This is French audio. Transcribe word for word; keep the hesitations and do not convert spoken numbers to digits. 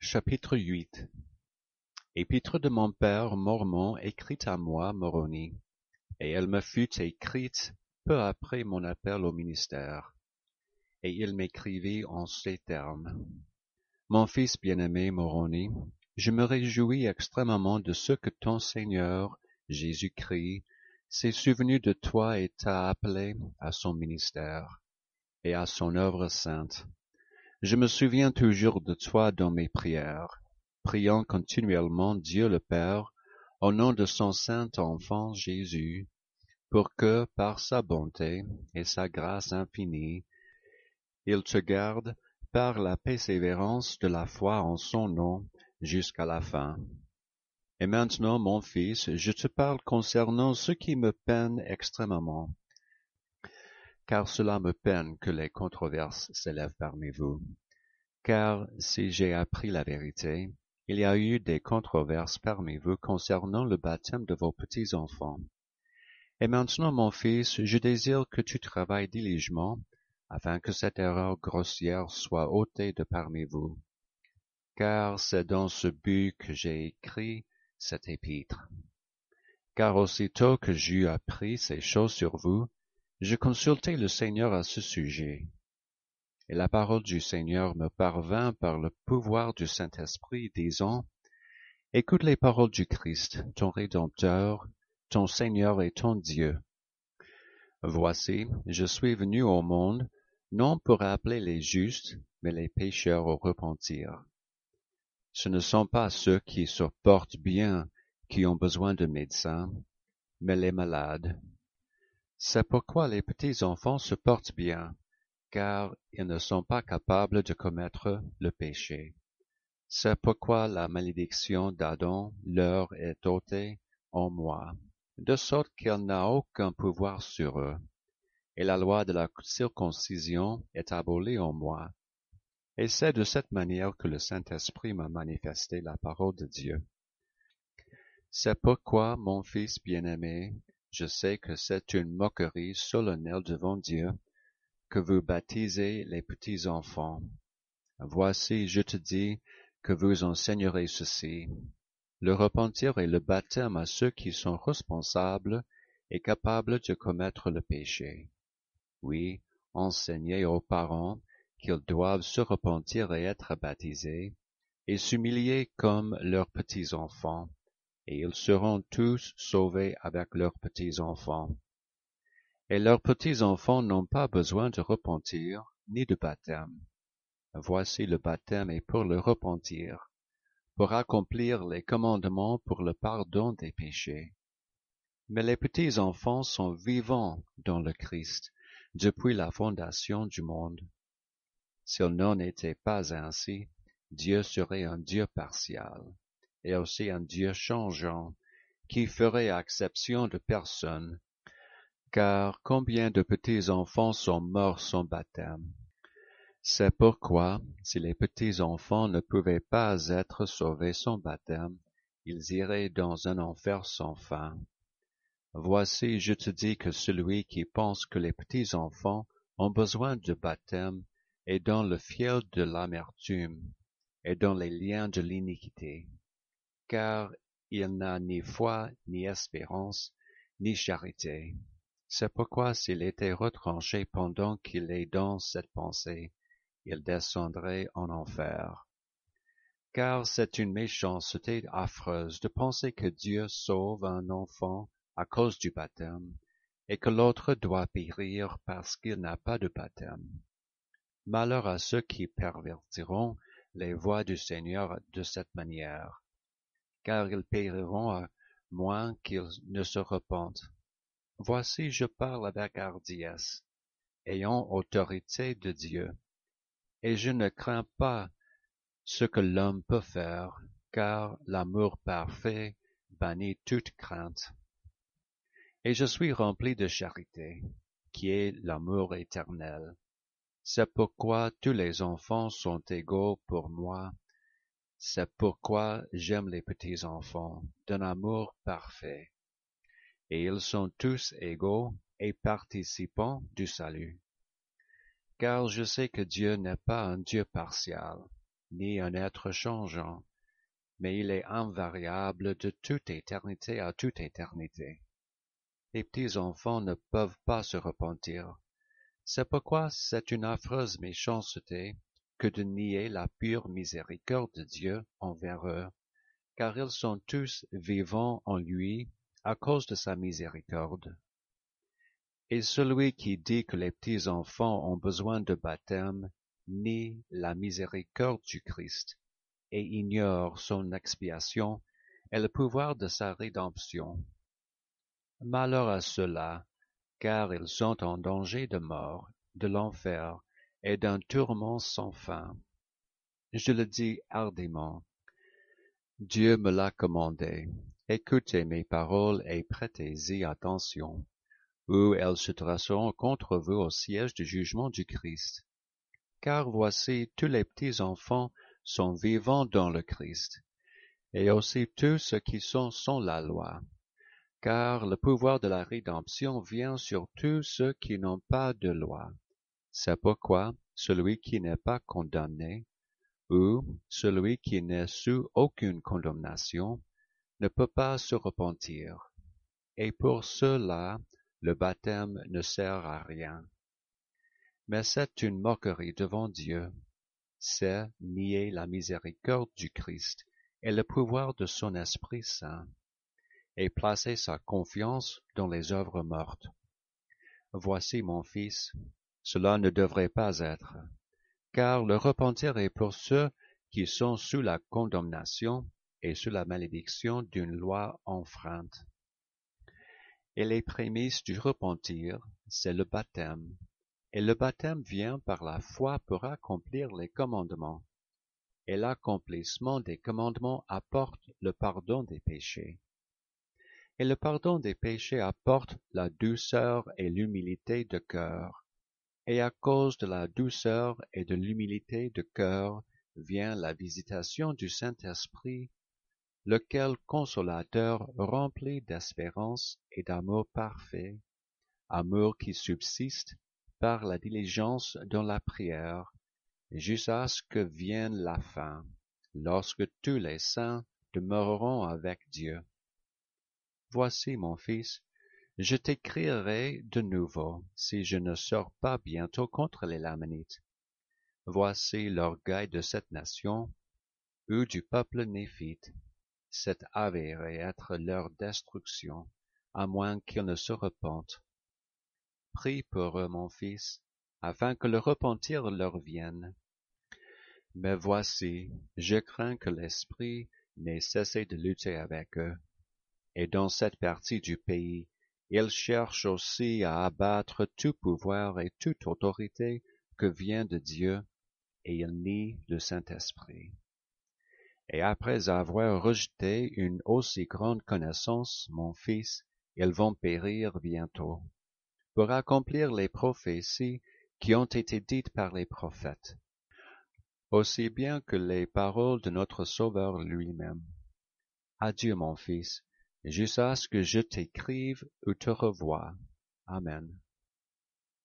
Chapitre huit. Épître de mon père Mormon écrite à moi, Moroni, et elle me fut écrite peu après mon appel au ministère. Et il m'écrivit en ces termes. Mon fils bien-aimé Moroni, je me réjouis extrêmement de ce que ton Seigneur, Jésus-Christ, s'est souvenu de toi et t'a appelé à son ministère et à son œuvre sainte. Je me souviens toujours de toi dans mes prières, priant continuellement Dieu le Père, au nom de son saint enfant Jésus, pour que, par sa bonté et sa grâce infinie, il te garde par la persévérance de la foi en son nom jusqu'à la fin. Et maintenant, mon fils, je te parle concernant ce qui me peine extrêmement, car cela me peine que les controverses s'élèvent parmi vous. Car si j'ai appris la vérité, il y a eu des controverses parmi vous concernant le baptême de vos petits-enfants. Et maintenant, mon fils, je désire que tu travailles diligemment, afin que cette erreur grossière soit ôtée de parmi vous. Car c'est dans ce but que j'ai écrit cet épître. Car aussitôt que j'eus appris ces choses sur vous, je consultai le Seigneur à ce sujet. Et la parole du Seigneur me parvint par le pouvoir du Saint-Esprit, disant, « Écoute les paroles du Christ, ton Rédempteur, ton Seigneur et ton Dieu. Voici, je suis venu au monde, non pour appeler les justes, mais les pécheurs au repentir. Ce ne sont pas ceux qui se portent bien qui ont besoin de médecins, mais les malades. C'est pourquoi les petits-enfants se portent bien, car ils ne sont pas capables de commettre le péché. C'est pourquoi la malédiction d'Adam leur est ôtée en moi, de sorte qu'elle n'a aucun pouvoir sur eux, et la loi de la circoncision est abolie en moi. Et c'est de cette manière que le Saint-Esprit m'a manifesté la parole de Dieu. C'est pourquoi, mon fils bien-aimé, je sais que c'est une moquerie solennelle devant Dieu, que vous baptisez les petits-enfants. Voici, je te dis que vous enseignerez ceci, le repentir et le baptême à ceux qui sont responsables et capables de commettre le péché. Oui, enseignez aux parents qu'ils doivent se repentir et être baptisés, et s'humilier comme leurs petits-enfants, et ils seront tous sauvés avec leurs petits-enfants. Et leurs petits-enfants n'ont pas besoin de repentir, ni de baptême. Voici le baptême est pour le repentir, pour accomplir les commandements pour le pardon des péchés. Mais les petits-enfants sont vivants dans le Christ depuis la fondation du monde. S'il n'en était pas ainsi, Dieu serait un Dieu partial, et aussi un Dieu changeant, qui ferait exception de personne, car combien de petits-enfants sont morts sans baptême? C'est pourquoi, si les petits-enfants ne pouvaient pas être sauvés sans baptême, ils iraient dans un enfer sans fin. Voici, je te dis que celui qui pense que les petits-enfants ont besoin de baptême est dans le fiel de l'amertume et dans les liens de l'iniquité, car il n'a ni foi, ni espérance, ni charité. C'est pourquoi s'il était retranché pendant qu'il est dans cette pensée, il descendrait en enfer. Car c'est une méchanceté affreuse de penser que Dieu sauve un enfant à cause du baptême, et que l'autre doit périr parce qu'il n'a pas de baptême. Malheur à ceux qui pervertiront les voies du Seigneur de cette manière, car ils périront à moins qu'ils ne se repentent. Voici, je parle avec hardiesse, ayant autorité de Dieu, et je ne crains pas ce que l'homme peut faire, car l'amour parfait bannit toute crainte. Et je suis rempli de charité, qui est l'amour éternel. C'est pourquoi tous les enfants sont égaux pour moi. C'est pourquoi j'aime les petits-enfants d'un amour parfait. Et ils sont tous égaux et participants du salut. Car je sais que Dieu n'est pas un Dieu partial, ni un être changeant, mais il est invariable de toute éternité à toute éternité. Les petits enfants ne peuvent pas se repentir. C'est pourquoi c'est une affreuse méchanceté que de nier la pure miséricorde de Dieu envers eux, car ils sont tous vivants en lui à cause de sa miséricorde. Et celui qui dit que les petits enfants ont besoin de baptême nie la miséricorde du Christ et ignore son expiation et le pouvoir de sa rédemption. Malheur à ceux-là, car ils sont en danger de mort, de l'enfer et d'un tourment sans fin. Je le dis hardiment. Dieu me l'a commandé. Écoutez mes paroles et prêtez-y attention, ou elles se dresseront contre vous au siège du jugement du Christ. Car voici, tous les petits enfants sont vivants dans le Christ, et aussi tous ceux qui sont sans la loi. Car le pouvoir de la rédemption vient sur tous ceux qui n'ont pas de loi. C'est pourquoi celui qui n'est pas condamné, ou celui qui n'est sous aucune condamnation, ne peut pas se repentir. Et pour ceux-là, le baptême ne sert à rien. Mais c'est une moquerie devant Dieu. C'est nier la miséricorde du Christ et le pouvoir de son Esprit Saint, et placer sa confiance dans les œuvres mortes. Voici mon fils, cela ne devrait pas être, car le repentir est pour ceux qui sont sous la condamnation et sous la malédiction d'une loi enfreinte. Et les prémices du repentir, c'est le baptême, et le baptême vient par la foi pour accomplir les commandements, et l'accomplissement des commandements apporte le pardon des péchés. Et le pardon des péchés apporte la douceur et l'humilité de cœur, et à cause de la douceur et de l'humilité de cœur vient la visitation du Saint-Esprit, lequel consolateur rempli d'espérance et d'amour parfait, amour qui subsiste par la diligence dans la prière, jusqu'à ce que vienne la fin, lorsque tous les saints demeureront avec Dieu. Voici, mon fils, je t'écrirai de nouveau, si je ne sors pas bientôt contre les Lamanites. Voici l'orgueil de cette nation, ou du peuple néphite. C'est avéré être leur destruction, à moins qu'ils ne se repentent. Prie pour eux, mon fils, afin que le repentir leur vienne. Mais voici, je crains que l'Esprit n'ait cessé de lutter avec eux. Et dans cette partie du pays, il cherche aussi à abattre tout pouvoir et toute autorité que vient de Dieu, et il nie le Saint-Esprit. Et après avoir rejeté une aussi grande connaissance, mon fils, ils vont périr bientôt, pour accomplir les prophéties qui ont été dites par les prophètes, aussi bien que les paroles de notre Sauveur lui-même. Adieu, mon fils, jusqu'à ce que je t'écrive ou te revoie. Amen.